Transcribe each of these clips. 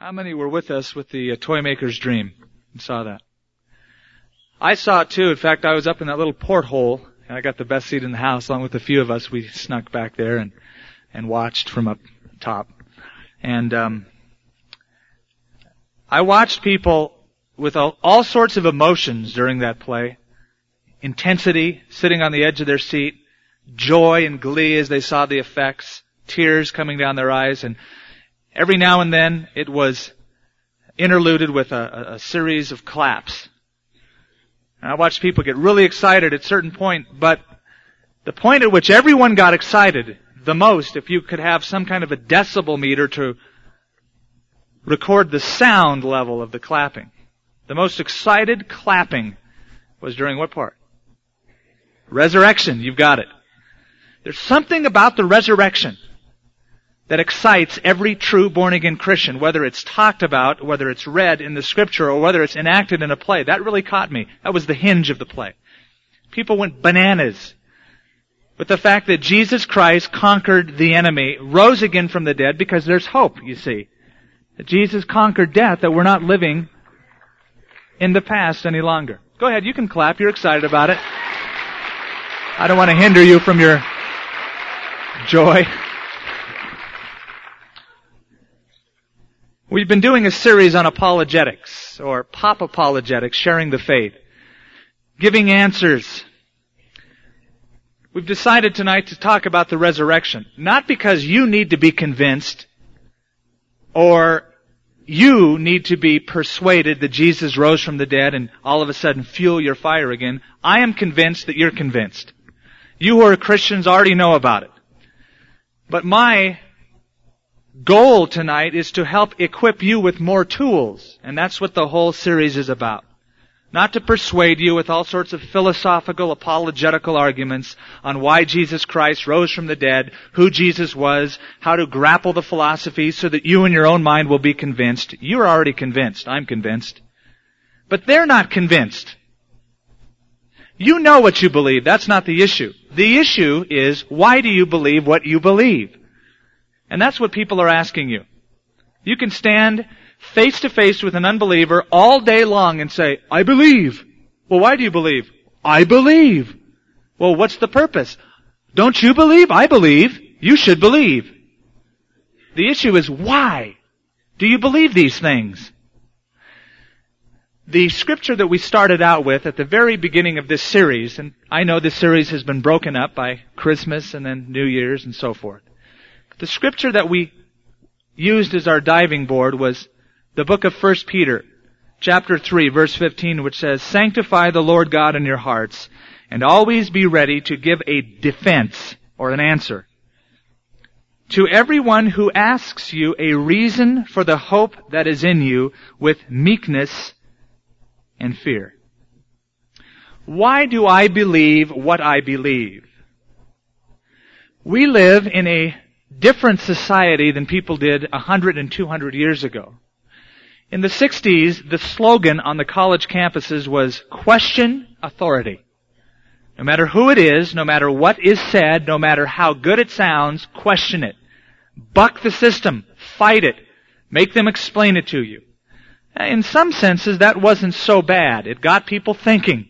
How many were with us with the Toy Maker's Dream and saw that? I saw it too. In fact, I was up in that little porthole, and I got the best seat in the house, along with a few of us. We snuck back there and watched from up top. And I watched people with all sorts of emotions during that play. Intensity, sitting on the edge of their seat, joy and glee as they saw the effects, tears coming down their eyes, and every now and then it was interluded with a series of claps. And I watched people get really excited at a certain point, but the point at which everyone got excited the most, if you could have some kind of a decibel meter to record the sound level of the clapping, the most excited clapping was during what part? Resurrection. You've got it. There's something about the resurrection that excites every true born-again Christian, whether it's talked about, whether it's read in the Scripture, or whether it's enacted in a play. That really caught me. That was the hinge of the play. People went bananas with the fact that Jesus Christ conquered the enemy, rose again from the dead, because there's hope, you see. That Jesus conquered death, that we're not living in the past any longer. Go ahead, you can clap. You're excited about it. I don't want to hinder you from your joy. We've been doing a series on apologetics, or pop apologetics, sharing the faith, giving answers. We've decided tonight to talk about the resurrection, not because you need to be convinced or you need to be persuaded that Jesus rose from the dead and all of a sudden fuel your fire again. I am convinced that you're convinced. You who are Christians already know about it. But my goal tonight is to help equip you with more tools, and that's what the whole series is about. Not to persuade you with all sorts of philosophical, apologetical arguments on why Jesus Christ rose from the dead, who Jesus was, how to grapple the philosophies so that you in your own mind will be convinced. You're already convinced. I'm convinced. But they're not convinced. You know what you believe. That's not the issue. The issue is, why do you believe what you believe? And that's what people are asking you. You can stand face to face with an unbeliever all day long and say, I believe. Well, why do you believe? I believe. Well, what's the purpose? Don't you believe? I believe. You should believe. The issue is, why do you believe these things? The scripture that we started out with at the very beginning of this series, and I know this series has been broken up by Christmas and then New Year's and so forth. The scripture that we used as our diving board was the book of 1 Peter, chapter 3, verse 15, which says, Sanctify the Lord God in your hearts, and always be ready to give a defense, or an answer, to everyone who asks you a reason for the hope that is in you with meekness and fear. Why do I believe what I believe? We live in a different society than people did 100 and 200 years ago. In the 60s, the slogan on the college campuses was, question authority. No matter who it is, no matter what is said, no matter how good it sounds, question it. Buck the system. Fight it. Make them explain it to you. In some senses, that wasn't so bad. It got people thinking.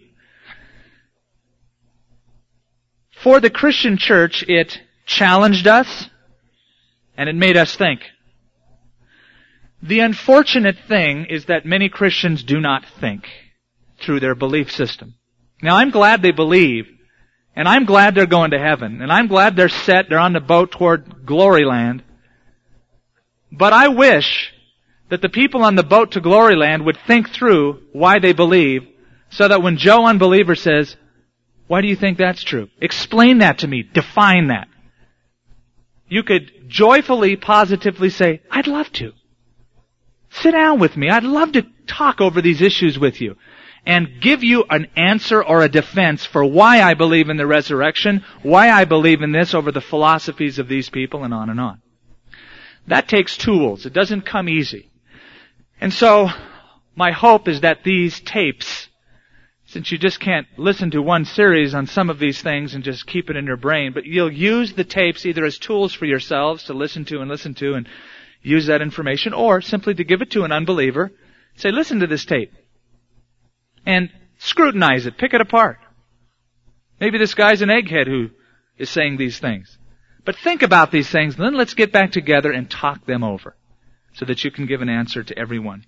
For the Christian church, it challenged us, and it made us think. The unfortunate thing is that many Christians do not think through their belief system. Now, I'm glad they believe, and I'm glad they're going to heaven, and I'm glad they're on the boat toward glory land. But I wish that the people on the boat to glory land would think through why they believe, so that when Joe Unbeliever says, why do you think that's true? Explain that to me. Define that. You could joyfully, positively say, I'd love to. Sit down with me. I'd love to talk over these issues with you and give you an answer or a defense for why I believe in the resurrection, why I believe in this over the philosophies of these people, and on and on. That takes tools. It doesn't come easy. And so, my hope is that these tapes, since you just can't listen to one series on some of these things and just keep it in your brain, but you'll use the tapes either as tools for yourselves to listen to, and use that information, or simply to give it to an unbeliever, say, listen to this tape, and scrutinize it, pick it apart. Maybe this guy's an egghead who is saying these things. But think about these things, and then let's get back together and talk them over, so that you can give an answer to everyone.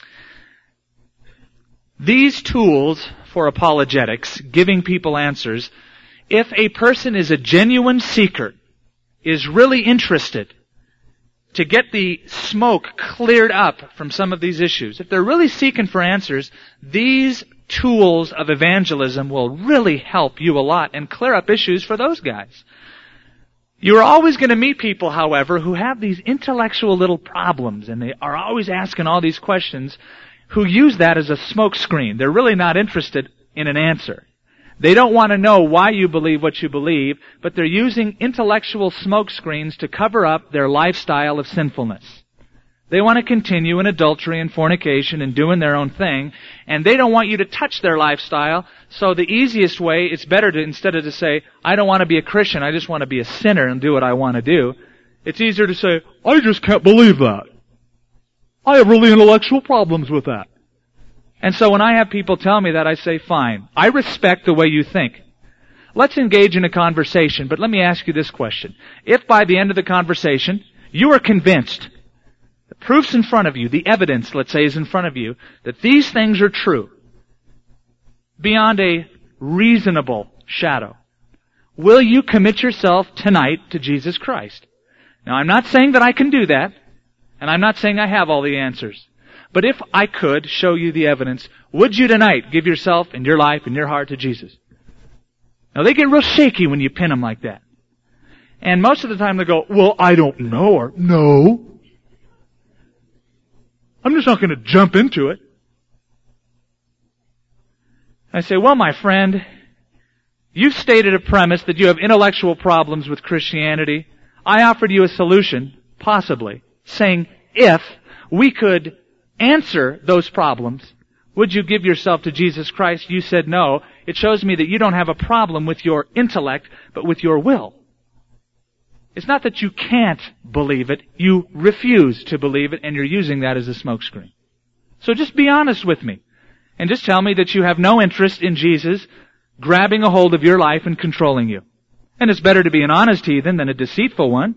These tools for apologetics, giving people answers, if a person is a genuine seeker, is really interested to get the smoke cleared up from some of these issues, if they're really seeking for answers, these tools of evangelism will really help you a lot and clear up issues for those guys. You're always going to meet people, however, who have these intellectual little problems, and they are always asking all these questions, who use that as a smoke screen. They're really not interested in an answer. They don't want to know why you believe what you believe, but they're using intellectual smoke screens to cover up their lifestyle of sinfulness. They want to continue in adultery and fornication and doing their own thing, and they don't want you to touch their lifestyle, so the easiest way, it's better to, instead of to say, I don't want to be a Christian, I just want to be a sinner and do what I want to do, it's easier to say, I just can't believe that. I have really intellectual problems with that. And so when I have people tell me that, I say, fine, I respect the way you think. Let's engage in a conversation, but let me ask you this question. If by the end of the conversation, you are convinced, the proof's in front of you, the evidence, let's say, is in front of you, that these things are true, beyond a reasonable shadow, will you commit yourself tonight to Jesus Christ? Now, I'm not saying that I can do that, and I'm not saying I have all the answers. But if I could show you the evidence, would you tonight give yourself and your life and your heart to Jesus? Now, they get real shaky when you pin them like that. And most of the time they go, well, I don't know, or no. I'm just not going to jump into it. I say, well, my friend, you've stated a premise that you have intellectual problems with Christianity. I offered you a solution, possibly, saying, if we could answer those problems, would you give yourself to Jesus Christ? You said no. It shows me that you don't have a problem with your intellect, but with your will. It's not that you can't believe it, you refuse to believe it, and you're using that as a smokescreen. So just be honest with me, and just tell me that you have no interest in Jesus grabbing a hold of your life and controlling you. And it's better to be an honest heathen than a deceitful one.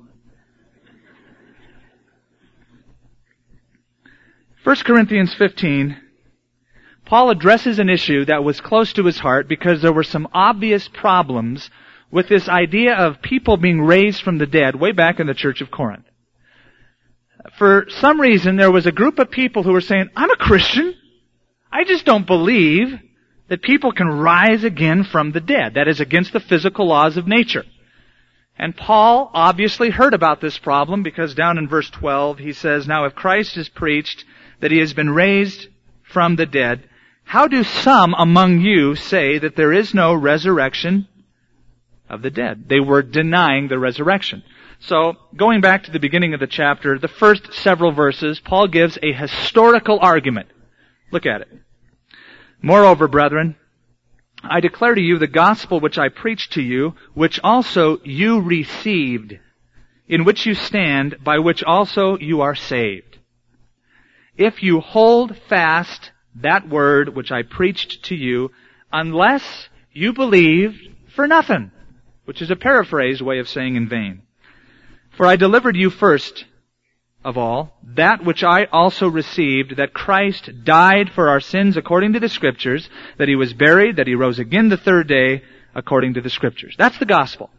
1 Corinthians 15, Paul addresses an issue that was close to his heart because there were some obvious problems with this idea of people being raised from the dead way back in the church of Corinth. For some reason, there was a group of people who were saying, I'm a Christian. I just don't believe that people can rise again from the dead. That is against the physical laws of nature. And Paul obviously heard about this problem because down in verse 12 he says, now if Christ is preached that he has been raised from the dead, how do some among you say that there is no resurrection of the dead? They were denying the resurrection. So, going back to the beginning of the chapter, the first several verses, Paul gives a historical argument. Look at it. Moreover, brethren, I declare to you the gospel which I preached to you, which also you received, in which you stand, by which also you are saved. If you hold fast that word which I preached to you, unless you believed for nothing, which is a paraphrased way of saying in vain. For I delivered you first of all that which I also received, that Christ died for our sins according to the Scriptures, that he was buried, that he rose again the third day according to the Scriptures. That's the gospel.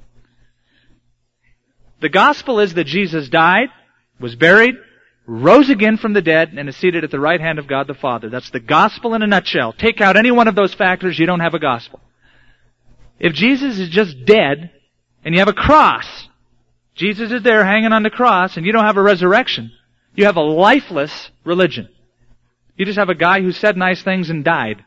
The gospel is that Jesus died, was buried, rose again from the dead, and is seated at the right hand of God the Father. That's the gospel in a nutshell. Take out any one of those factors, you don't have a gospel. If Jesus is just dead, and you have a cross, Jesus is there hanging on the cross, and you don't have a resurrection, you have a lifeless religion. You just have a guy who said nice things and died.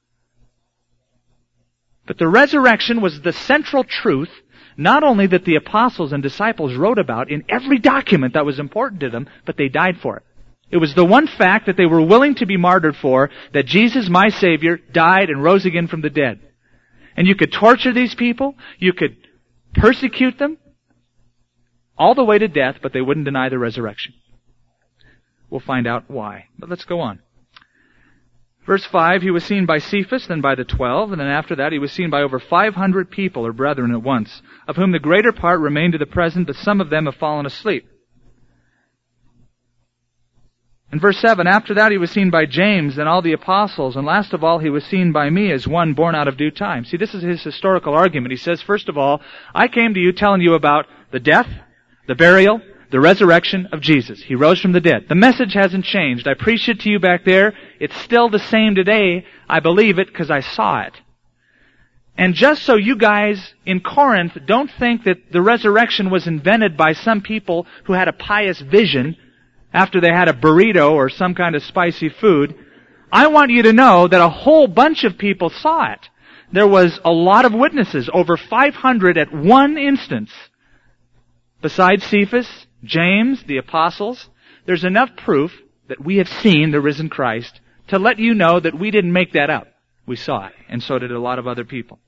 But the resurrection was the central truth, not only that the apostles and disciples wrote about in every document that was important to them, but they died for it. It was the one fact that they were willing to be martyred for, that Jesus, my Savior, died and rose again from the dead. And you could torture these people, you could persecute them, all the way to death, but they wouldn't deny the resurrection. We'll find out why. But let's go on. Verse 5, he was seen by Cephas, then by the 12, and then after that he was seen by over 500 people or brethren at once, of whom the greater part remain to the present, but some of them have fallen asleep. In verse 7, after that he was seen by James and all the apostles, and last of all he was seen by me as one born out of due time. See, this is his historical argument. He says, first of all, I came to you telling you about the death, the burial, the resurrection of Jesus. He rose from the dead. The message hasn't changed. I preached it to you back there. It's still the same today. I believe it because I saw it. And just so you guys in Corinth don't think that the resurrection was invented by some people who had a pious vision after they had a burrito or some kind of spicy food, I want you to know that a whole bunch of people saw it. There was a lot of witnesses, over 500 at one instance. Besides Cephas, James, the apostles, there's enough proof that we have seen the risen Christ to let you know that we didn't make that up. We saw it, and so did a lot of other people.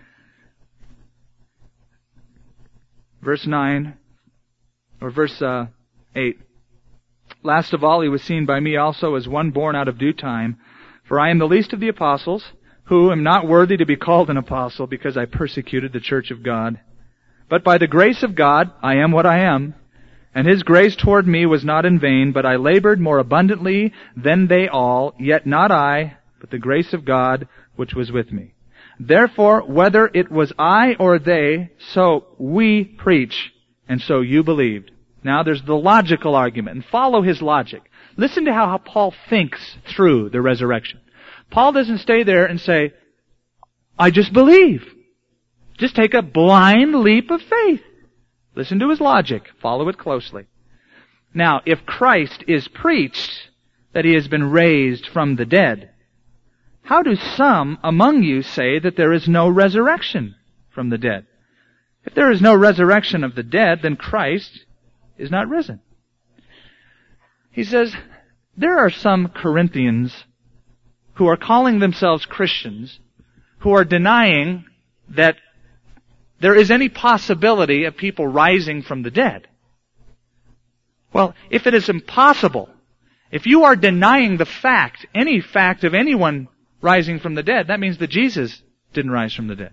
Verse 9, or verse 8. Last of all, he was seen by me also as one born out of due time, for I am the least of the apostles, who am not worthy to be called an apostle, because I persecuted the church of God. But by the grace of God, I am what I am. And His grace toward me was not in vain, but I labored more abundantly than they all, yet not I, but the grace of God which was with me. Therefore, whether it was I or they, so we preach, and so you believed. Now there's the logical argument, and follow his logic. Listen to how Paul thinks through the resurrection. Paul doesn't stay there and say, I just believe. Just take a blind leap of faith. Listen to his logic. Follow it closely. Now, if Christ is preached that He has been raised from the dead, how do some among you say that there is no resurrection from the dead? If there is no resurrection of the dead, then Christ is not risen. He says, there are some Corinthians who are calling themselves Christians who are denying that there is any possibility of people rising from the dead. Well, if it is impossible, if you are denying the fact, any fact of anyone rising from the dead, that means that Jesus didn't rise from the dead.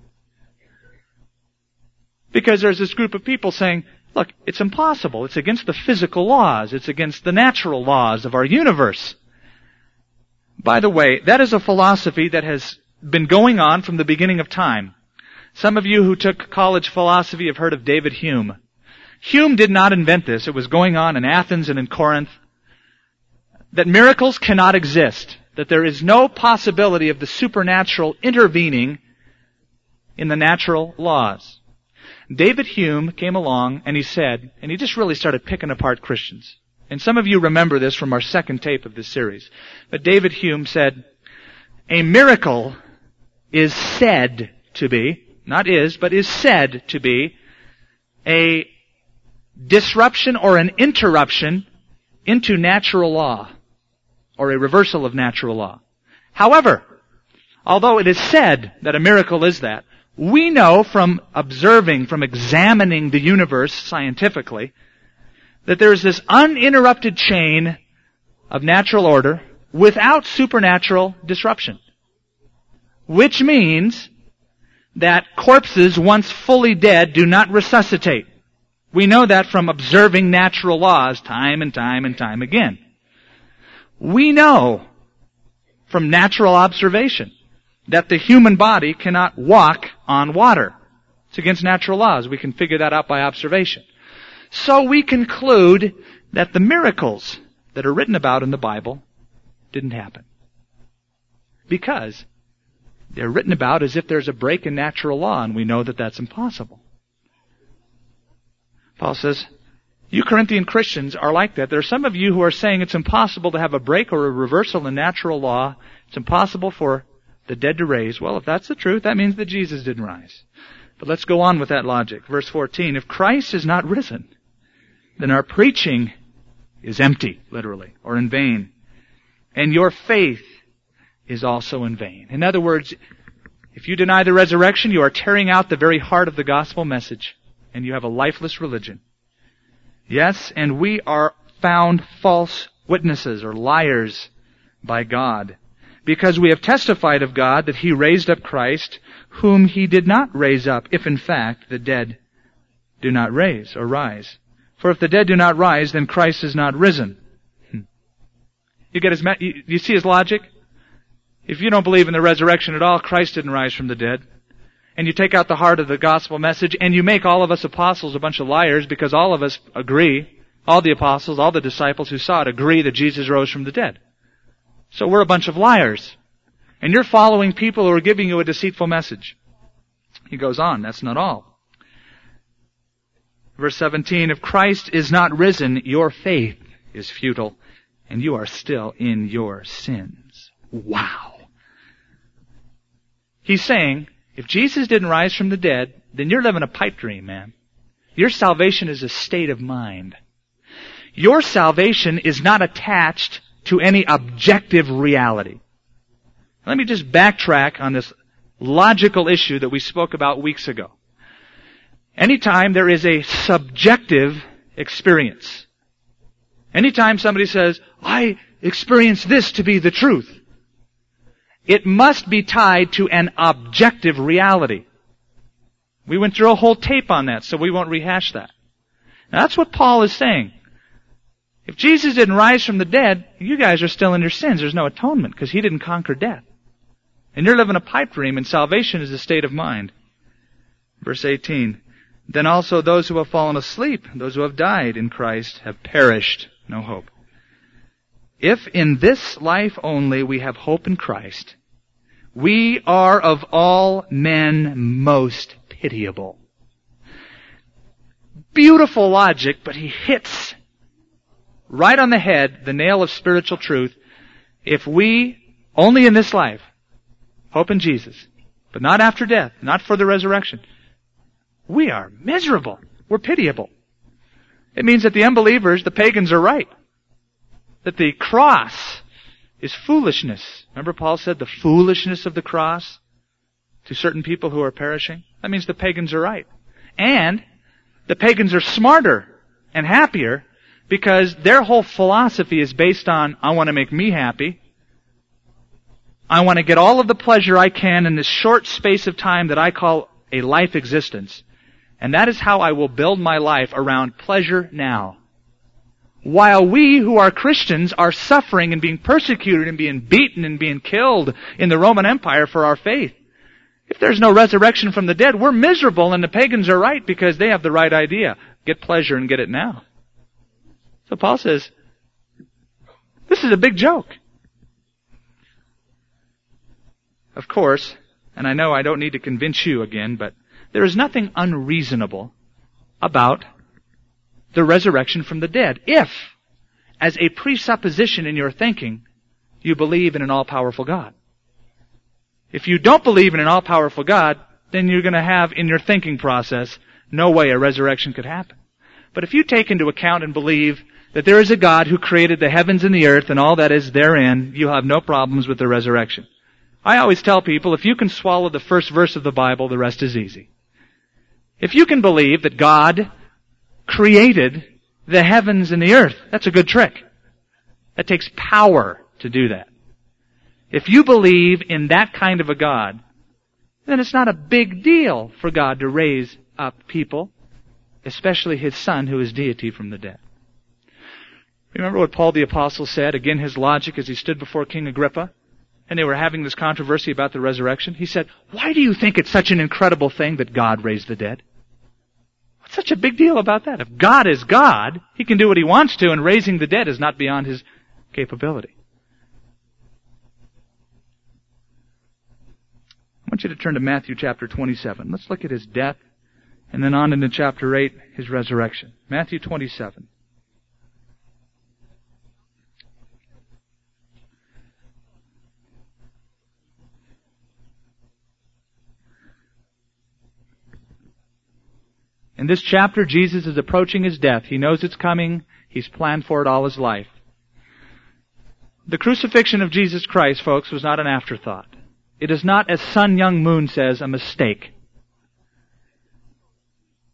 Because there's this group of people saying, look, it's impossible. It's against the physical laws. It's against the natural laws of our universe. By the way, that is a philosophy that has been going on from the beginning of time. Some of you who took college philosophy have heard of David Hume. Hume did not invent this. It was going on in Athens and in Corinth. That miracles cannot exist. That there is no possibility of the supernatural intervening in the natural laws. David Hume came along and he said, and he just really started picking apart Christians. And some of you remember this from our second tape of this series. But David Hume said, a miracle is said to be, not is, but is said to be a disruption or an interruption into natural law, or a reversal of natural law. However, although it is said that a miracle is that, we know from observing, from examining the universe scientifically, that there is this uninterrupted chain of natural order without supernatural disruption. Which means that corpses once fully dead do not resuscitate. We know that from observing natural laws time and time and time again. We know from natural observation that the human body cannot walk on water. It's against natural laws. We can figure that out by observation. So we conclude that the miracles that are written about in the Bible didn't happen. Because they're written about as if there's a break in natural law, and we know that that's impossible. Paul says, you Corinthian Christians are like that. There are some of you who are saying it's impossible to have a break or a reversal in natural law. It's impossible for the dead to raise. Well, if that's the truth, that means that Jesus didn't rise. But let's go on with that logic. Verse 14, if Christ is not risen, then our preaching is empty, literally, or in vain. And your faith is also in vain. In other words, if you deny the resurrection, you are tearing out the very heart of the gospel message, and you have a lifeless religion. Yes, and we are found false witnesses or liars by God, because we have testified of God that He raised up Christ, whom He did not raise up, if in fact the dead do not raise or rise. For if the dead do not rise, then Christ is not risen. You get his, you see his logic? If you don't believe in the resurrection at all, Christ didn't rise from the dead. And you take out the heart of the gospel message, and you make all of us apostles a bunch of liars, because all of us agree, all the apostles, all the disciples who saw it agree that Jesus rose from the dead. So we're a bunch of liars. And you're following people who are giving you a deceitful message. He goes on, that's not all. Verse 17, if Christ is not risen, your faith is futile, and you are still in your sins. Wow. He's saying, if Jesus didn't rise from the dead, then you're living a pipe dream, man. Your salvation is a state of mind. Your salvation is not attached to any objective reality. Let me just backtrack on this logical issue that we spoke about weeks ago. Anytime there is a subjective experience, anytime somebody says, I experience this to be the truth, it must be tied to an objective reality. We went through a whole tape on that, so we won't rehash that. Now, that's what Paul is saying. If Jesus didn't rise from the dead, you guys are still in your sins. There's no atonement, because He didn't conquer death. And you're living a pipe dream, and salvation is a state of mind. Verse 18, then also those who have fallen asleep, those who have died in Christ, have perished. No hope. If in this life only we have hope in Christ, we are of all men most pitiable. Beautiful logic, but he hits right on the head the nail of spiritual truth. If we, only in this life, hope in Jesus, but not after death, not for the resurrection, we are miserable. We're pitiable. It means that the unbelievers, the pagans, are right. That the cross is foolishness. Remember Paul said the foolishness of the cross to certain people who are perishing? That means the pagans are right. And the pagans are smarter and happier because their whole philosophy is based on, I want to make me happy. I want to get all of the pleasure I can in this short space of time that I call a life existence. And that is how I will build my life around pleasure now. While we who are Christians are suffering and being persecuted and being beaten and being killed in the Roman Empire for our faith. If there's no resurrection from the dead, we're miserable, and the pagans are right because they have the right idea. Get pleasure and get it now. So Paul says, this is a big joke. Of course, and I know I don't need to convince you again, but there is nothing unreasonable about the resurrection from the dead, if, as a presupposition in your thinking, you believe in an all-powerful God. If you don't believe in an all-powerful God, then you're going to have in your thinking process no way a resurrection could happen. But if you take into account and believe that there is a God who created the heavens and the earth and all that is therein, you'll have no problems with the resurrection. I always tell people, if you can swallow the first verse of the Bible, the rest is easy. If you can believe that God created the heavens and the earth, that's a good trick. That takes power to do that. If you believe in that kind of a God, then it's not a big deal for God to raise up people, especially His Son who is deity from the dead. Remember what Paul the Apostle said, again his logic as he stood before King Agrippa, and they were having this controversy about the resurrection? He said, why do you think it's such an incredible thing that God raised the dead? What's such a big deal about that? If God is God, He can do what He wants to, and raising the dead is not beyond His capability. I want you to turn to Matthew chapter 27. Let's look at His death, and then on into chapter 8, His resurrection. Matthew 27. In this chapter, Jesus is approaching His death. He knows it's coming. He's planned for it all His life. The crucifixion of Jesus Christ, folks, was not an afterthought. It is not, as Sun Young Moon says, a mistake.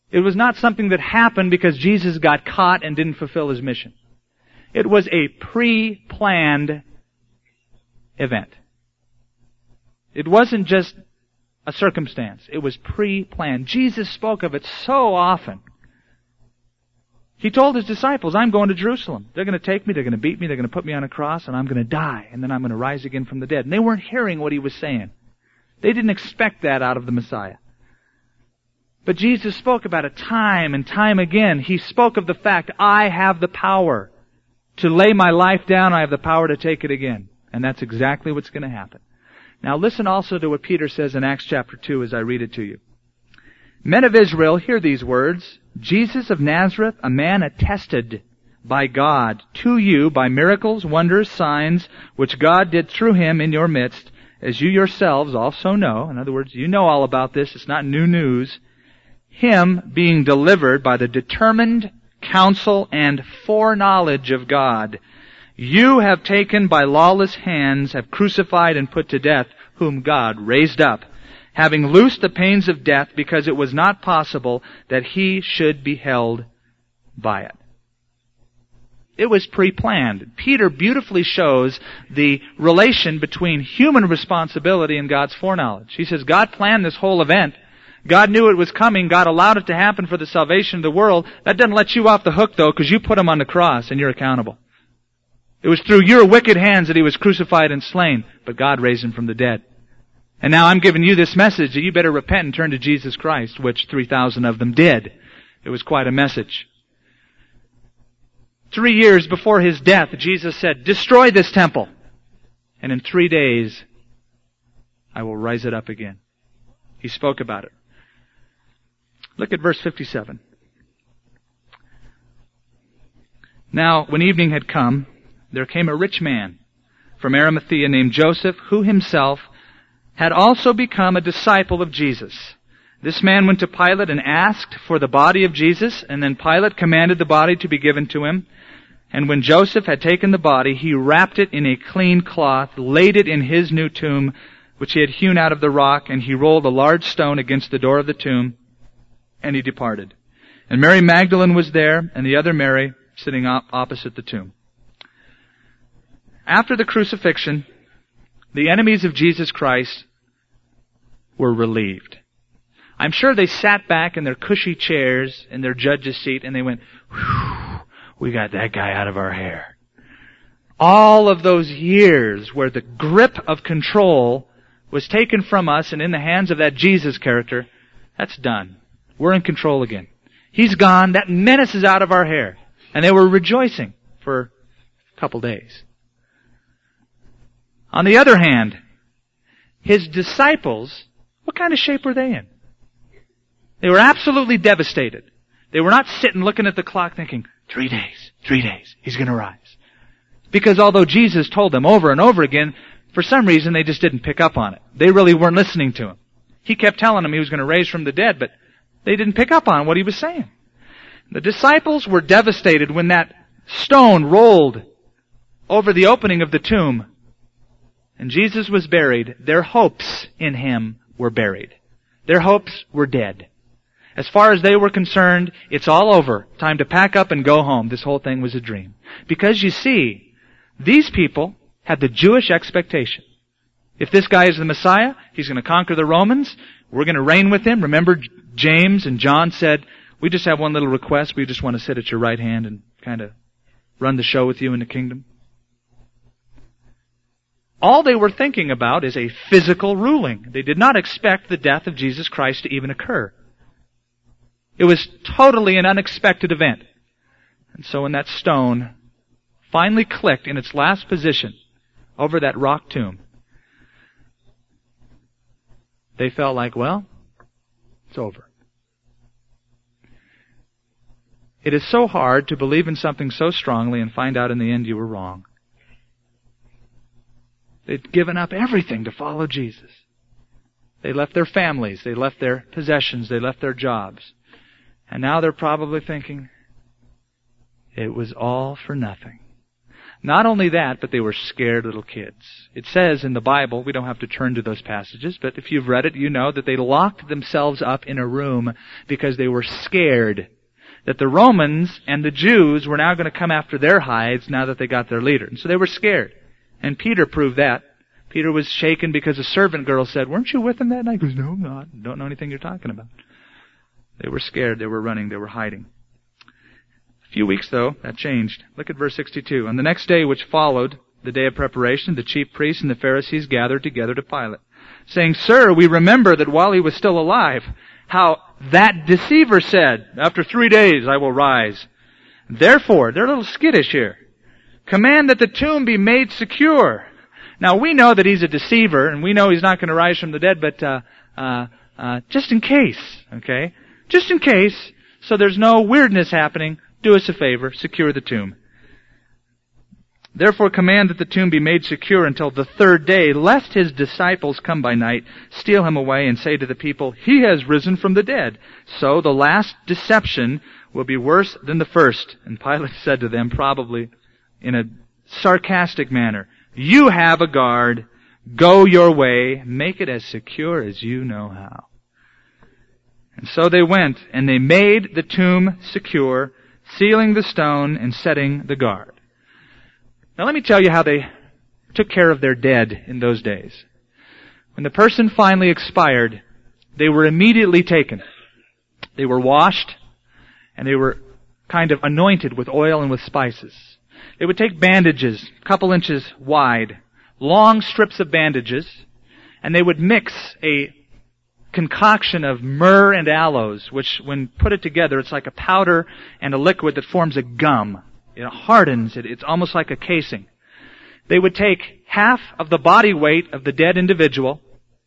It was not something that happened because Jesus got caught and didn't fulfill His mission. It was a pre-planned event. It wasn't just a circumstance. It was pre-planned. Jesus spoke of it so often. He told His disciples, I'm going to Jerusalem. They're going to take me, they're going to beat me, they're going to put me on a cross, and I'm going to die, and then I'm going to rise again from the dead. And they weren't hearing what He was saying. They didn't expect that out of the Messiah. But Jesus spoke about it time and time again. He spoke of the fact, I have the power to lay my life down, I have the power to take it again. And that's exactly what's going to happen. Now listen also to what Peter says in Acts chapter 2 as I read it to you. Men of Israel, hear these words. Jesus of Nazareth, a man attested by God to you by miracles, wonders, signs, which God did through Him in your midst, as you yourselves also know. In other words, you know all about this. It's not new news. Him being delivered by the determined counsel and foreknowledge of God, you have taken by lawless hands, have crucified and put to death, whom God raised up, having loosed the pains of death, because it was not possible that He should be held by it. It was pre-planned. Peter beautifully shows the relation between human responsibility and God's foreknowledge. He says God planned this whole event. God knew it was coming. God allowed it to happen for the salvation of the world. That doesn't let you off the hook, though, because you put Him on the cross and you're accountable. It was through your wicked hands that He was crucified and slain, but God raised Him from the dead. And now I'm giving you this message that you better repent and turn to Jesus Christ, which 3,000 of them did. It was quite a message. 3 years before His death, Jesus said, destroy this temple, and in 3 days I will rise it up again. He spoke about it. Look at verse 57. Now, when evening had come, there came a rich man from Arimathea named Joseph, who himself had also become a disciple of Jesus. This man went to Pilate and asked for the body of Jesus, and then Pilate commanded the body to be given to him. And when Joseph had taken the body, he wrapped it in a clean cloth, laid it in his new tomb, which he had hewn out of the rock, and he rolled a large stone against the door of the tomb, and he departed. And Mary Magdalene was there, and the other Mary sitting opposite the tomb. After the crucifixion, the enemies of Jesus Christ were relieved. I'm sure they sat back in their cushy chairs in their judge's seat, and they went, whew, we got that guy out of our hair. All of those years where the grip of control was taken from us and in the hands of that Jesus character, that's done. We're in control again. He's gone. That menace is out of our hair. And they were rejoicing for a couple days. On the other hand, His disciples, what kind of shape were they in? They were absolutely devastated. They were not sitting looking at the clock thinking, 3 days, He's going to rise. Because although Jesus told them over and over again, for some reason they just didn't pick up on it. They really weren't listening to Him. He kept telling them He was going to raise from the dead, but they didn't pick up on what He was saying. The disciples were devastated when that stone rolled over the opening of the tomb and Jesus was buried. Their hopes in Him were buried. Their hopes were dead. As far as they were concerned, it's all over. Time to pack up and go home. This whole thing was a dream. Because you see, these people had the Jewish expectation. If this guy is the Messiah, He's going to conquer the Romans. We're going to reign with Him. Remember, James and John said, we just have one little request. We just want to sit at your right hand and kind of run the show with you in the kingdom. All they were thinking about is a physical ruling. They did not expect the death of Jesus Christ to even occur. It was totally an unexpected event. And so when that stone finally clicked in its last position over that rock tomb, they felt like, well, it's over. It is so hard to believe in something so strongly and find out in the end you were wrong. They'd given up everything to follow Jesus. They left their families, they left their possessions, they left their jobs. And now they're probably thinking, it was all for nothing. Not only that, but they were scared little kids. It says in the Bible, we don't have to turn to those passages, but if you've read it, you know that they locked themselves up in a room because they were scared that the Romans and the Jews were now going to come after their hides now that they got their leader. And so they were scared. And Peter proved that. Peter was shaken because a servant girl said, "Weren't you with them that night?" He goes, "No, I'm not. Don't know anything you're talking about." They were scared. They were running. They were hiding. A few weeks, though, that changed. Look at verse 62. On the next day which followed, the day of preparation, the chief priests and the Pharisees gathered together to Pilate, saying, "Sir, we remember that while he was still alive, how that deceiver said, 'After 3 days I will rise.' Therefore," they're a little skittish here, "command that the tomb be made secure." Now, we know that he's a deceiver, and we know he's not going to rise from the dead, but just in case, okay? Just in case, so there's no weirdness happening, do us a favor, secure the tomb. "Therefore command that the tomb be made secure until the 3rd day, lest his disciples come by night, steal him away, and say to the people, 'He has risen from the dead.' So the last deception will be worse than the first." And Pilate said to them, probably in a sarcastic manner, "You have a guard. Go your way. Make it as secure as you know how." And so they went, and they made the tomb secure, sealing the stone and setting the guard. Now let me tell you how they took care of their dead in those days. When the person finally expired, they were immediately taken. They were washed, and they were kind of anointed with oil and with spices. They would take bandages, a couple inches wide, long strips of bandages, and they would mix a concoction of myrrh and aloes, which when put it together, it's like a powder and a liquid that forms a gum. It hardens it. It's almost like a casing. They would take half of the body weight of the dead individual,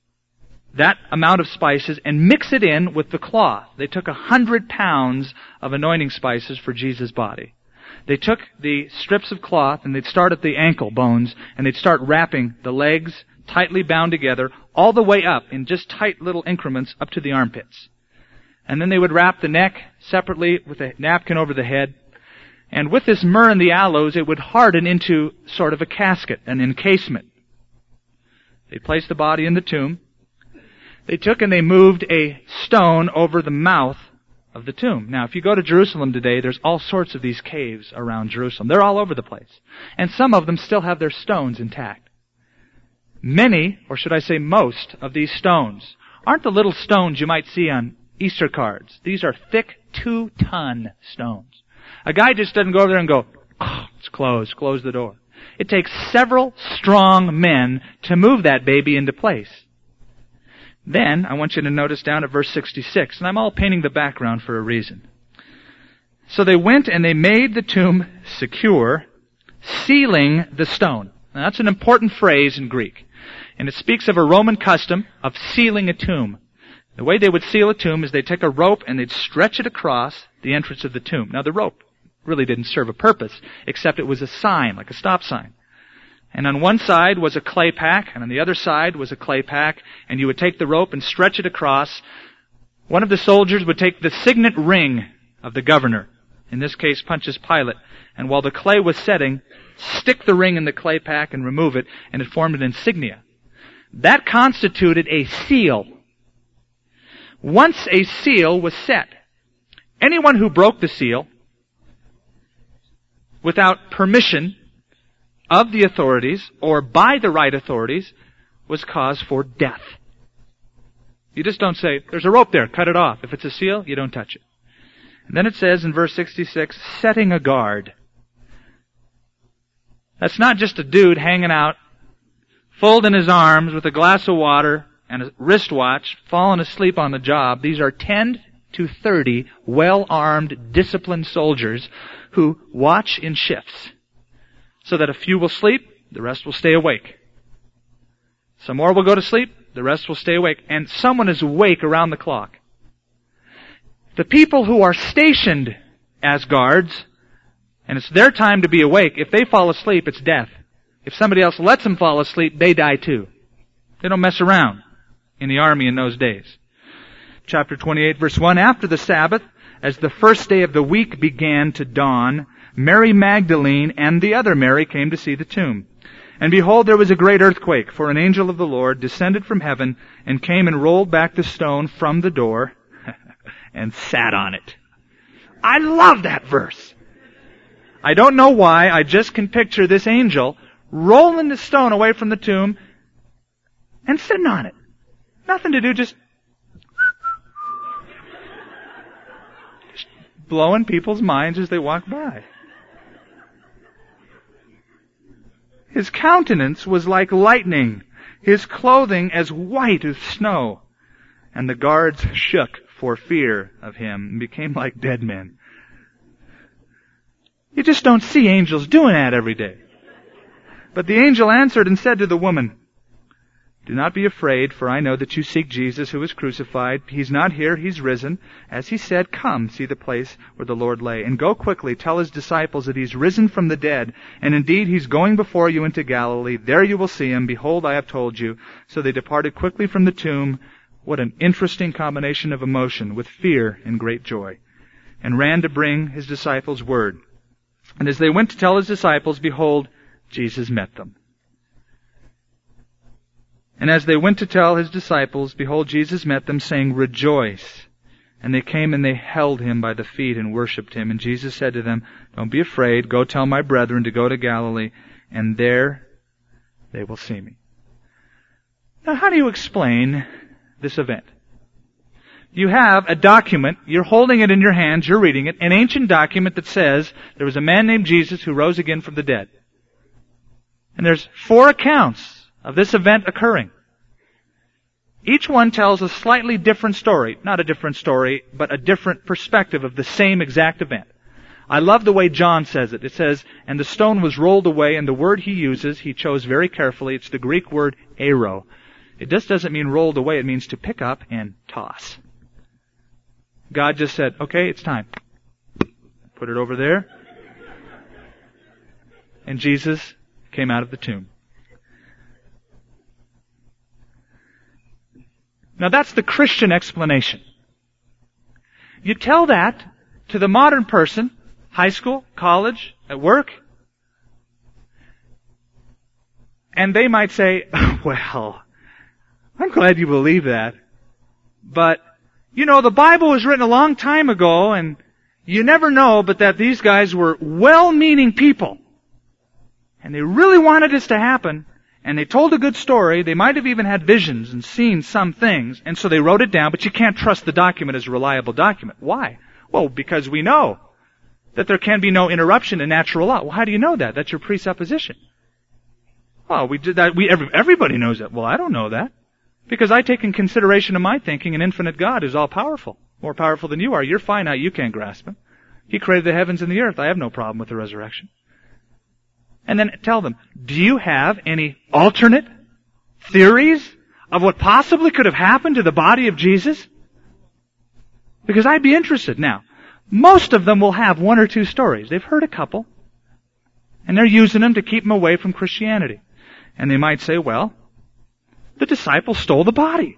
that amount of spices, and mix it in with the cloth. They took 100 pounds of anointing spices for Jesus' body. They took the strips of cloth and they'd start at the ankle bones and they'd start wrapping the legs tightly bound together all the way up in just tight little increments up to the armpits. And then they would wrap the neck separately with a napkin over the head. And with this myrrh and the aloes, it would harden into sort of a casket, an encasement. They placed the body in the tomb. They took and they moved a stone over the mouth of the tomb. Now, if you go to Jerusalem today, there's all sorts of these caves around Jerusalem. They're all over the place. And some of them still have their stones intact. Many, or should I say most, of these stones aren't the little stones you might see on Easter cards. These are thick 2-ton stones. A guy just doesn't go over there and go, "Oh, it's closed, close the door." It takes several strong men to move that baby into place. Then, I want you to notice down at verse 66, and I'm all painting the background for a reason. So they went and they made the tomb secure, sealing the stone. Now that's an important phrase in Greek. And it speaks of a Roman custom of sealing a tomb. The way they would seal a tomb is they'd take a rope and they'd stretch it across the entrance of the tomb. Now the rope really didn't serve a purpose, except it was a sign, like a stop sign. And on one side was a clay pack, and on the other side was a clay pack, and you would take the rope and stretch it across. One of the soldiers would take the signet ring of the governor, in this case Pontius Pilate, and while the clay was setting, stick the ring in the clay pack and remove it, and it formed an insignia. That constituted a seal. Once a seal was set, anyone who broke the seal without permission of the authorities or by the right authorities was cause for death. You just don't say, "There's a rope there, cut it off." If it's a seal, you don't touch it. And then it says in verse 66, setting a guard. That's not just a dude hanging out, folding his arms with a glass of water and a wristwatch, falling asleep on the job. These are 10 to 30 well-armed, disciplined soldiers who watch in shifts, so that a few will sleep, the rest will stay awake. Some more will go to sleep, the rest will stay awake, and someone is awake around the clock. The people who are stationed as guards, and it's their time to be awake, if they fall asleep, it's death. If somebody else lets them fall asleep, they die too. They don't mess around in the army in those days. Chapter 28, verse 1, after the Sabbath, as the first day of the week began to dawn, Mary Magdalene and the other Mary came to see the tomb. And behold, there was a great earthquake, for an angel of the Lord descended from heaven and came and rolled back the stone from the door and sat on it. I love that verse. I don't know why, I just can picture this angel rolling the stone away from the tomb and sitting on it. Nothing to do, just blowing people's minds as they walk by. His countenance was like lightning, his clothing as white as snow. And the guards shook for fear of him and became like dead men. You just don't see angels doing that every day. But the angel answered and said to the woman, "Do not be afraid, for I know that you seek Jesus who was crucified. He's not here, he's risen. As he said, come, see the place where the Lord lay. And go quickly, tell his disciples that he's risen from the dead. And indeed, he's going before you into Galilee. There you will see him. Behold, I have told you." So they departed quickly from the tomb. What an interesting combination of emotion, with fear and great joy. And ran to bring his disciples word. And as they went to tell his disciples, behold, Jesus met them. And as they went to tell his disciples, behold, Jesus met them, saying, "Rejoice." And they came and they held him by the feet and worshipped him. And Jesus said to them, "Don't be afraid. Go tell my brethren to go to Galilee, and there they will see me." Now, how do you explain this event? You have a document, you're holding it in your hands, you're reading it, an ancient document that says there was a man named Jesus who rose again from the dead. And there's 4 accounts of this event occurring. Each one tells a slightly different story. Not a different story, but a different perspective of the same exact event. I love the way John says it. It says, "And the stone was rolled away," and the word he uses, he chose very carefully. It's the Greek word airo. It just doesn't mean rolled away, it means to pick up and toss. God just said, "Okay, it's time. Put it over there." And Jesus came out of the tomb. Now that's the Christian explanation. You tell that to the modern person, high school, college, at work, and they might say, "Well, I'm glad you believe that, but you know, the Bible was written a long time ago, and you never know but that these guys were well-meaning people. And they really wanted this to happen, and they told a good story. They might have even had visions and seen some things, and so they wrote it down, but you can't trust the document as a reliable document." Why? Well, because we know that there can be no interruption in natural law. Well, how do you know that? That's your presupposition. Well, we did that. Everybody knows that. Well, I don't know that. Because I take in consideration of my thinking an infinite God who's all-powerful. More powerful than you are. You're finite. You can't grasp Him. He created the heavens and the earth. I have no problem with the resurrection. And then tell them, do you have any alternate theories of what possibly could have happened to the body of Jesus? Because I'd be interested. Now, most of them will have 1 or 2 stories. They've heard a couple. And they're using them to keep them away from Christianity. And they might say, well, the disciples stole the body.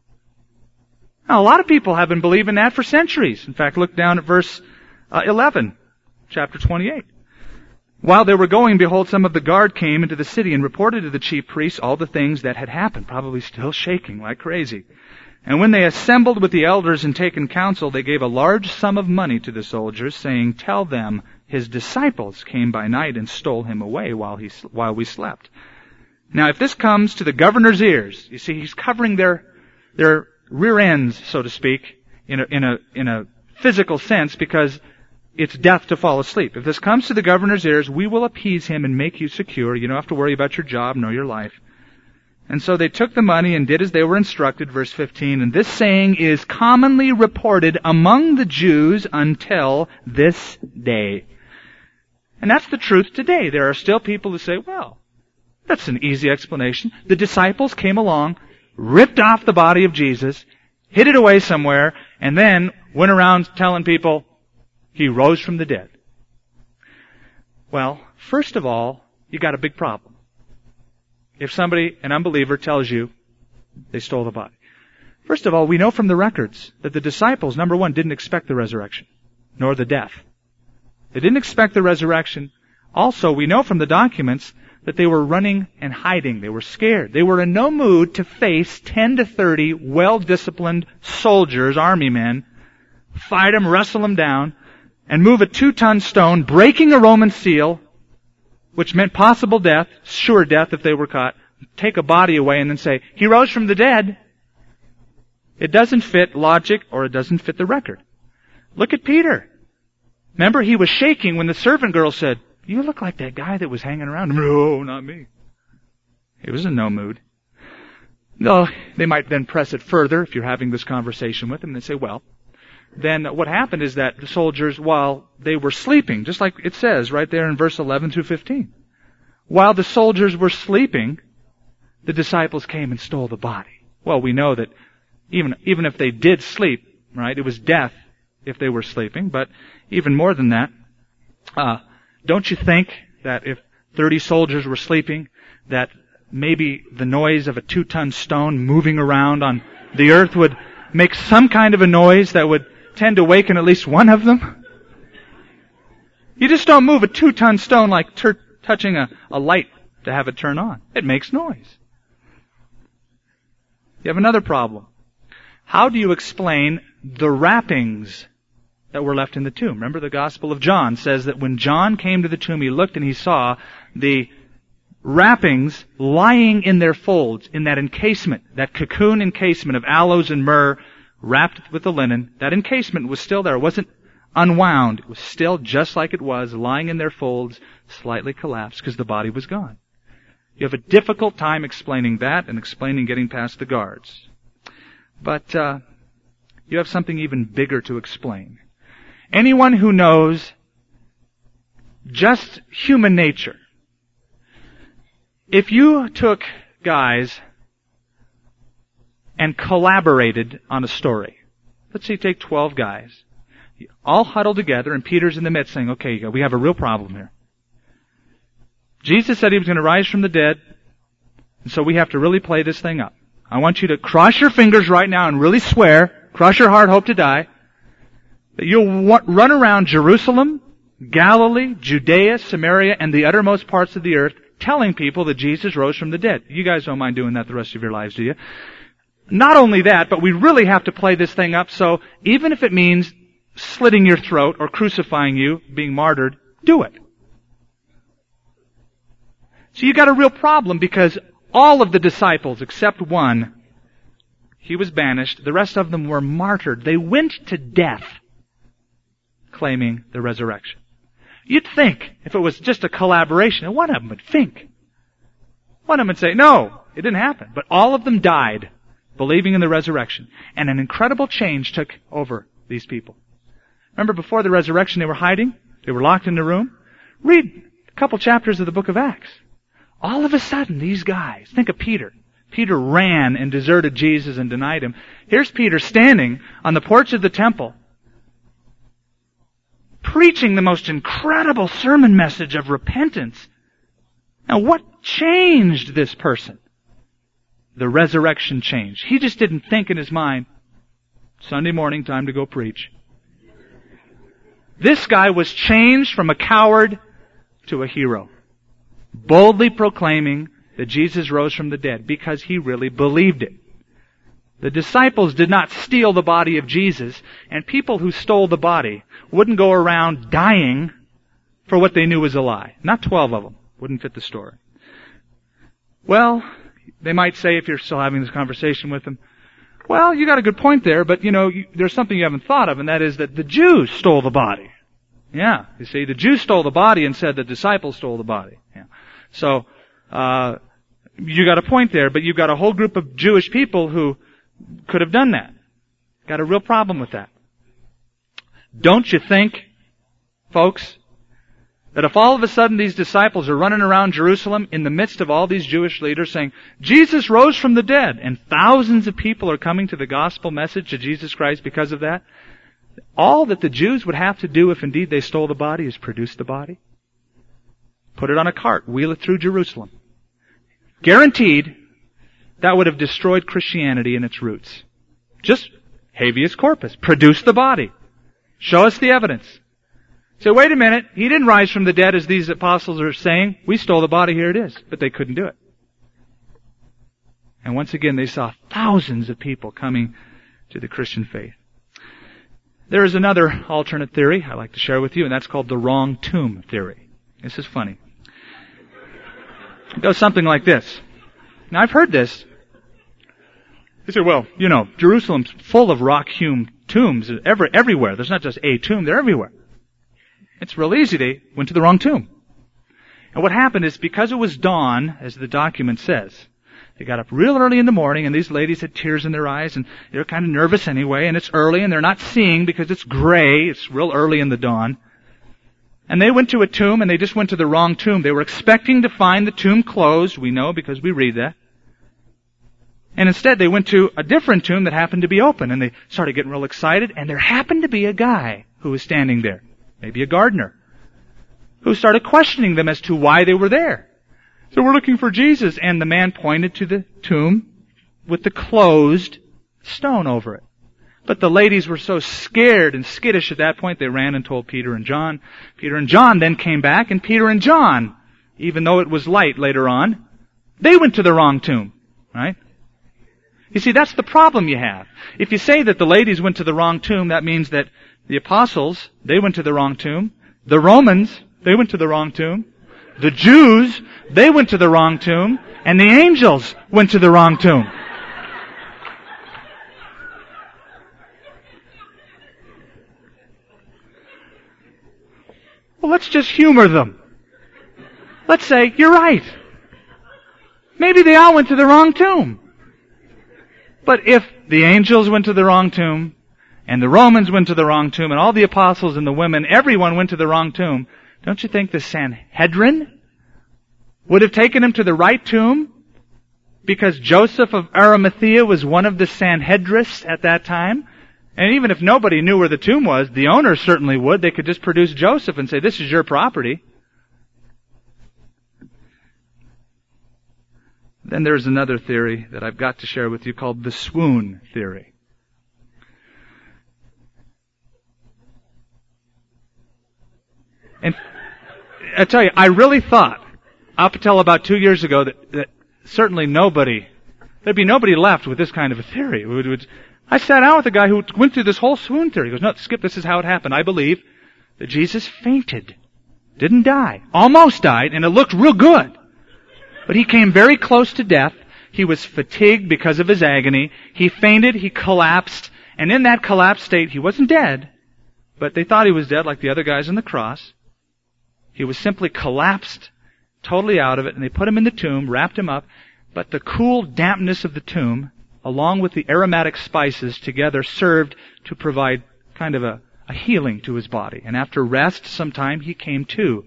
Now, a lot of people have been believing that for centuries. In fact, look down at verse 11, chapter 28. "While they were going, behold, some of the guard came into the city and reported to the chief priests all the things that had happened," probably still shaking like crazy. "And when they assembled with the elders and taken counsel, they gave a large sum of money to the soldiers, saying, 'Tell them his disciples came by night and stole him away while we slept.'" Now, if this comes to the governor's ears, you see, he's covering their rear ends, so to speak, in a physical sense, because it's death to fall asleep. If this comes to the governor's ears, we will appease him and make you secure. You don't have to worry about your job nor your life. And so they took the money and did as they were instructed, verse 15. "And this saying is commonly reported among the Jews until this day." And that's the truth today. There are still people who say, well, that's an easy explanation. The disciples came along, ripped off the body of Jesus, hid it away somewhere, and then went around telling people He rose from the dead. Well, first of all, you got a big problem. If somebody, an unbeliever, tells you they stole the body. First of all, we know from the records that the disciples, number one, didn't expect the resurrection, nor the death. They didn't expect the resurrection. Also, we know from the documents that they were running and hiding. They were scared. They were in no mood to face 10 to 30 well-disciplined soldiers, army men, fight them, wrestle them down, and move a 2-ton stone, breaking a Roman seal, which meant possible death, sure death if they were caught, take a body away and then say, he rose from the dead. It doesn't fit logic or it doesn't fit the record. Look at Peter. Remember, he was shaking when the servant girl said, you look like that guy that was hanging around. No, not me. He was in no mood. No, they might then press it further if you're having this conversation with them. They say, well, then what happened is that the soldiers, while they were sleeping, just like it says right there in verse 11 through 15, while the soldiers were sleeping, the disciples came and stole the body. Well, we know that even if they did sleep, right, it was death if they were sleeping, but even more than that, don't you think that if 30 soldiers were sleeping, that maybe the noise of a 2-ton stone moving around on the earth would make some kind of a noise that would tend to waken at least one of them? You just don't move a 2-ton stone like touching a light to have it turn on. It makes noise. You have another problem. How do you explain the wrappings that were left in the tomb? Remember, the Gospel of John says that when John came to the tomb, he looked and he saw the wrappings lying in their folds, in that encasement, that cocoon encasement of aloes and myrrh wrapped with the linen. That encasement was still there. It wasn't unwound. It was still just like it was, lying in their folds, slightly collapsed, because the body was gone. You have a difficult time explaining that and explaining getting past the guards. But you have something even bigger to explain. Anyone who knows just human nature, if you took guys and collaborated on a story, let's say you take 12 guys, all huddled together, and Peter's in the midst saying, okay, we have a real problem here. Jesus said he was going to rise from the dead, and so we have to really play this thing up. I want you to cross your fingers right now and really swear, cross your heart, hope to die, that you'll run around Jerusalem, Galilee, Judea, Samaria, and the uttermost parts of the earth, telling people that Jesus rose from the dead. You guys don't mind doing that the rest of your lives, do you? Not only that, but we really have to play this thing up, so even if it means slitting your throat or crucifying you, being martyred, do it. So you got a real problem, because all of the disciples, except one, he was banished. The rest of them were martyred. They went to death claiming the resurrection. You'd think, if it was just a collaboration, one of them would think. One of them would say, no, it didn't happen. But all of them died believing in the resurrection. And an incredible change took over these people. Remember, before the resurrection, they were hiding. They were locked in the room. Read a couple chapters of the book of Acts. All of a sudden, these guys, think of Peter. Peter ran and deserted Jesus and denied him. Here's Peter standing on the porch of the temple, preaching the most incredible sermon message of repentance. Now, what changed this person? The resurrection changed. He just didn't think in his mind, Sunday morning, time to go preach. This guy was changed from a coward to a hero, boldly proclaiming that Jesus rose from the dead because he really believed it. The disciples did not steal the body of Jesus, and people who stole the body wouldn't go around dying for what they knew was a lie. Not 12 of them. Wouldn't fit the story. Well, they might say, if you're still having this conversation with them, well, you got a good point there, but there's something you haven't thought of, and that is that the Jews stole the body. Yeah, you see, the Jews stole the body and said the disciples stole the body. Yeah. So, you got a point there, but you've got a whole group of Jewish people who could have done that. Got a real problem with that. Don't you think, folks, that if all of a sudden these disciples are running around Jerusalem in the midst of all these Jewish leaders saying, Jesus rose from the dead, and thousands of people are coming to the gospel message of Jesus Christ because of that, all that the Jews would have to do if indeed they stole the body is produce the body, put it on a cart, wheel it through Jerusalem. Guaranteed, that would have destroyed Christianity in its roots. Just habeas corpus. Produce the body. Show us the evidence. So wait a minute, He didn't rise from the dead as these apostles are saying. We stole the body, here it is. But they couldn't do it. And once again, they saw thousands of people coming to the Christian faith. There is another alternate theory I'd like to share with you, and that's called the wrong tomb theory. This is funny. It goes something like this. Now, I've heard this. They say, well, Jerusalem's full of rock-hewn tombs everywhere. There's not just a tomb, they're everywhere. It's real easy. They went to the wrong tomb. And what happened is, because it was dawn, as the document says, they got up real early in the morning, and these ladies had tears in their eyes, and they're kind of nervous anyway, and it's early, and they're not seeing because it's gray. It's real early in the dawn. And they went to a tomb, and they just went to the wrong tomb. They were expecting to find the tomb closed. We know because we read that. And instead, they went to a different tomb that happened to be open, and they started getting real excited, and there happened to be a guy who was standing there, maybe a gardener, who started questioning them as to why they were there. So we're looking for Jesus, and the man pointed to the tomb with the closed stone over it. But the ladies were so scared and skittish at that point, they ran and told Peter and John. Peter and John then came back, and Peter and John, even though it was light later on, they went to the wrong tomb, right? You see, that's the problem you have. If you say that the ladies went to the wrong tomb, that means that the apostles, they went to the wrong tomb. The Romans, they went to the wrong tomb. The Jews, they went to the wrong tomb. And the angels went to the wrong tomb. Well, let's just humor them. Let's say, you're right. Maybe they all went to the wrong tomb. But if the angels went to the wrong tomb, and the Romans went to the wrong tomb, and all the apostles and the women, everyone went to the wrong tomb, don't you think the Sanhedrin would have taken him to the right tomb? Because Joseph of Arimathea was one of the Sanhedrists at that time? And even if nobody knew where the tomb was, the owner certainly would. They could just produce Joseph and say, this is your property. Then there's another theory that I've got to share with you called the swoon theory. And I tell you, I really thought, up until about 2 years ago, that certainly there'd be nobody left with this kind of a theory. I sat down with a guy who went through this whole swoon theory. He goes, no, Skip, this is how it happened. I believe that Jesus fainted. Didn't die. Almost died, and it looked real good. But he came very close to death. He was fatigued because of his agony. He fainted, he collapsed, and in that collapsed state, he wasn't dead, but they thought he was dead like the other guys on the cross. He was simply collapsed, totally out of it, and they put him in the tomb, wrapped him up, but the cool dampness of the tomb, along with the aromatic spices together, served to provide kind of a healing to his body. And after rest, sometime, he came to.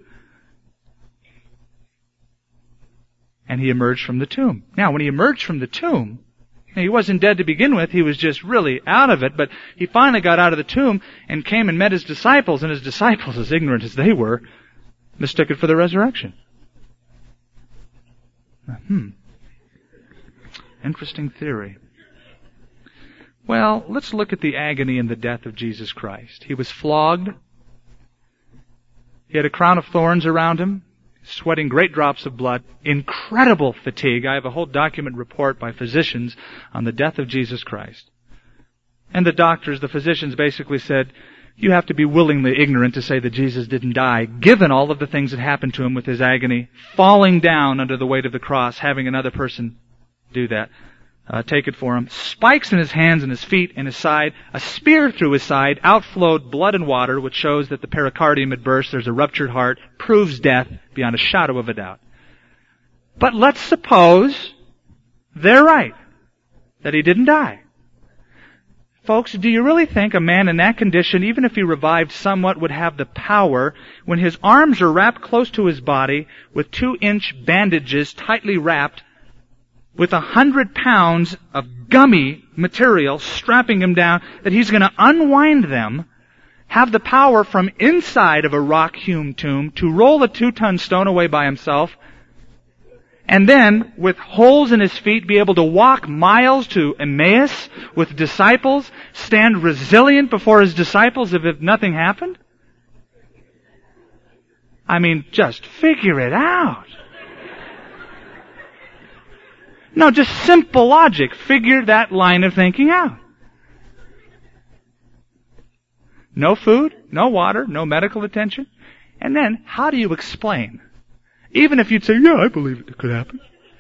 And he emerged from the tomb. Now, when he emerged from the tomb, he wasn't dead to begin with, he was just really out of it, but he finally got out of the tomb and came and met his disciples, and his disciples, as ignorant as they were, mistook it for the resurrection. Interesting theory. Well, let's look at the agony and the death of Jesus Christ. He was flogged. He had a crown of thorns around him, sweating great drops of blood, incredible fatigue. I have a whole document report by physicians on the death of Jesus Christ. And the physicians basically said, you have to be willingly ignorant to say that Jesus didn't die, given all of the things that happened to him with his agony, falling down under the weight of the cross, having another person do that, take it for him, spikes in his hands and his feet and his side, a spear through his side, outflowed blood and water, which shows that the pericardium had burst, there's a ruptured heart, proves death beyond a shadow of a doubt. But let's suppose they're right, that he didn't die. Folks, do you really think a man in that condition, even if he revived somewhat, would have the power when his arms are wrapped close to his body with 2-inch bandages tightly wrapped, with 100 pounds of gummy material strapping him down, that he's going to unwind them, have the power from inside of a rock-hewn tomb to roll a 2-ton stone away by himself, and then, with holes in his feet, be able to walk miles to Emmaus with disciples, stand resilient before his disciples as if nothing happened? I mean, just figure it out. No, just simple logic. Figure that line of thinking out. No food, no water, no medical attention. And then, how do you explain? Even if you'd say, yeah, I believe it could happen.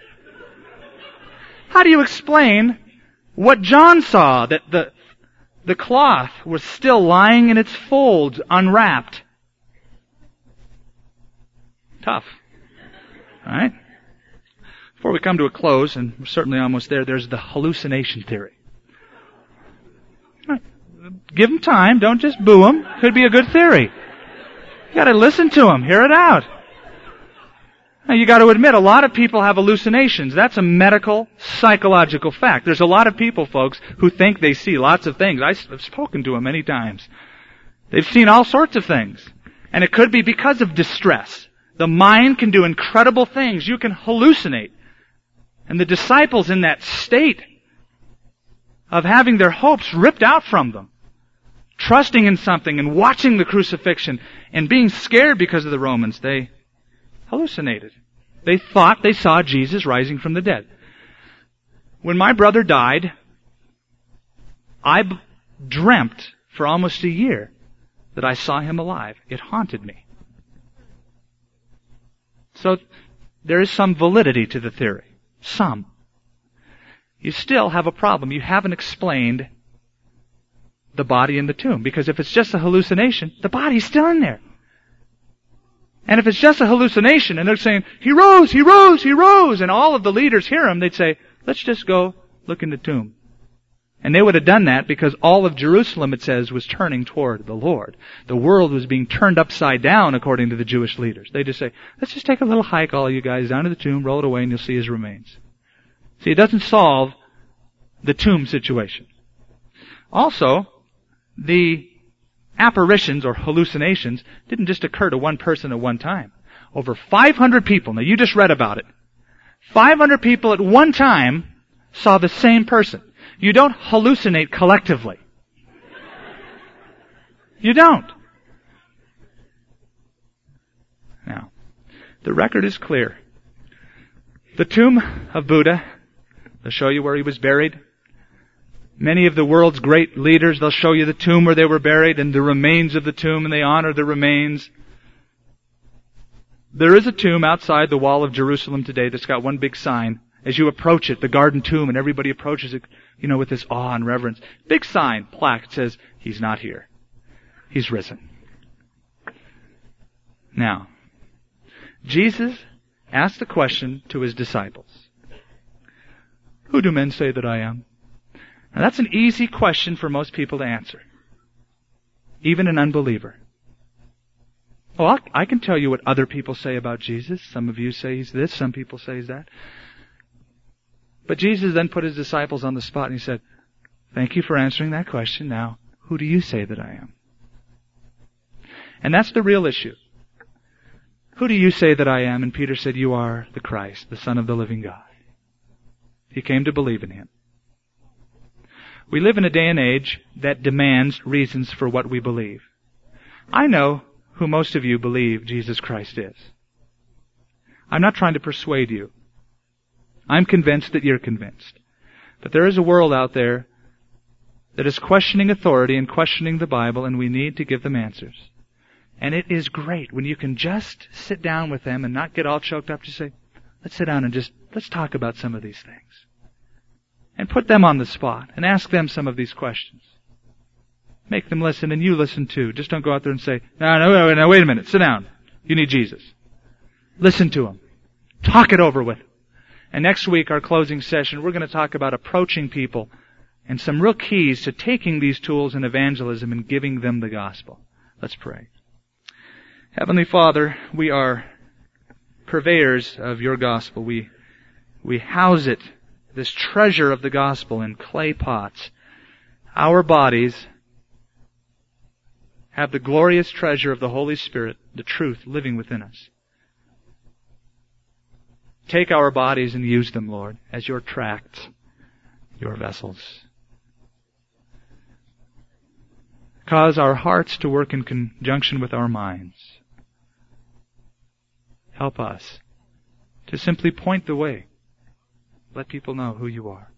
How do you explain what John saw, that the cloth was still lying in its folds, unwrapped? Tough. All right? Before we come to a close, and we're certainly almost there, there's the hallucination theory. Right. Give them time. Don't just boo them. Could be a good theory. You got to listen to them. Hear it out. Now, you got to admit, a lot of people have hallucinations. That's a medical, psychological fact. There's a lot of people, folks, who think they see lots of things. I've spoken to them many times. They've seen all sorts of things. And it could be because of distress. The mind can do incredible things. You can hallucinate. And the disciples in that state of having their hopes ripped out from them, trusting in something and watching the crucifixion and being scared because of the Romans, they hallucinated. They thought they saw Jesus rising from the dead. When my brother died, I dreamt for almost a year that I saw him alive. It haunted me. So there is some validity to the theory. Some. You still have a problem. You haven't explained the body in the tomb. Because if it's just a hallucination, the body's still in there. And if it's just a hallucination and they're saying, he rose, he rose, he rose, and all of the leaders hear him, they'd say, let's just go look in the tomb. And they would have done that because all of Jerusalem, it says, was turning toward the Lord. The world was being turned upside down according to the Jewish leaders. They just say, let's just take a little hike, all of you guys, down to the tomb, roll it away, and you'll see his remains. See, it doesn't solve the tomb situation. Also, the apparitions or hallucinations didn't just occur to one person at one time. Over 500 people, now you just read about it. 500 people at one time saw the same person. You don't hallucinate collectively. You don't. Now, the record is clear. The tomb of Buddha, they'll show you where he was buried. Many of the world's great leaders, they'll show you the tomb where they were buried and the remains of the tomb, and they honor the remains. There is a tomb outside the wall of Jerusalem today that's got one big sign. As you approach it, the garden tomb, and everybody approaches it, with this awe and reverence. Big sign, plaque, says, he's not here. He's risen. Now, Jesus asked the question to his disciples. Who do men say that I am? Now that's an easy question for most people to answer. Even an unbeliever. Well, I can tell you what other people say about Jesus. Some of you say he's this, some people say he's that. But Jesus then put his disciples on the spot and he said, thank you for answering that question. Now, who do you say that I am? And that's the real issue. Who do you say that I am? And Peter said, you are the Christ, the Son of the living God. He came to believe in him. We live in a day and age that demands reasons for what we believe. I know who most of you believe Jesus Christ is. I'm not trying to persuade you. I'm convinced that you're convinced. But there is a world out there that is questioning authority and questioning the Bible, and we need to give them answers. And it is great when you can just sit down with them and not get all choked up. Just say, let's sit down and let's talk about some of these things. And put them on the spot and ask them some of these questions. Make them listen and you listen too. Just don't go out there and say, no, wait a minute, sit down. You need Jesus. Listen to him. Talk it over with him. And next week, our closing session, we're going to talk about approaching people and some real keys to taking these tools in evangelism and giving them the gospel. Let's pray. Heavenly Father, we are purveyors of your gospel. We house it, this treasure of the gospel, in clay pots. Our bodies have the glorious treasure of the Holy Spirit, the truth living within us. Take our bodies and use them, Lord, as your tracts, your vessels. Cause our hearts to work in conjunction with our minds. help us to simply point the way. Let people know who you are.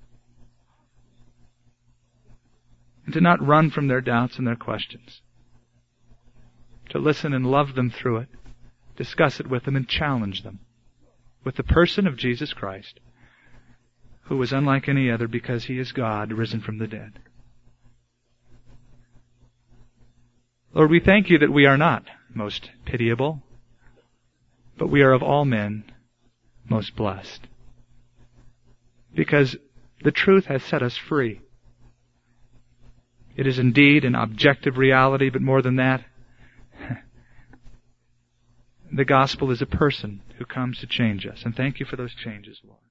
And to not run from their doubts and their questions. To listen and love them through it, discuss it with them, and challenge them with the person of Jesus Christ, who was unlike any other because He is God, risen from the dead. Lord, we thank You that we are not most pitiable, but we are of all men most blessed. Because the truth has set us free. It is indeed an objective reality, but more than that, the gospel is a person who comes to change us. And thank You for those changes, Lord.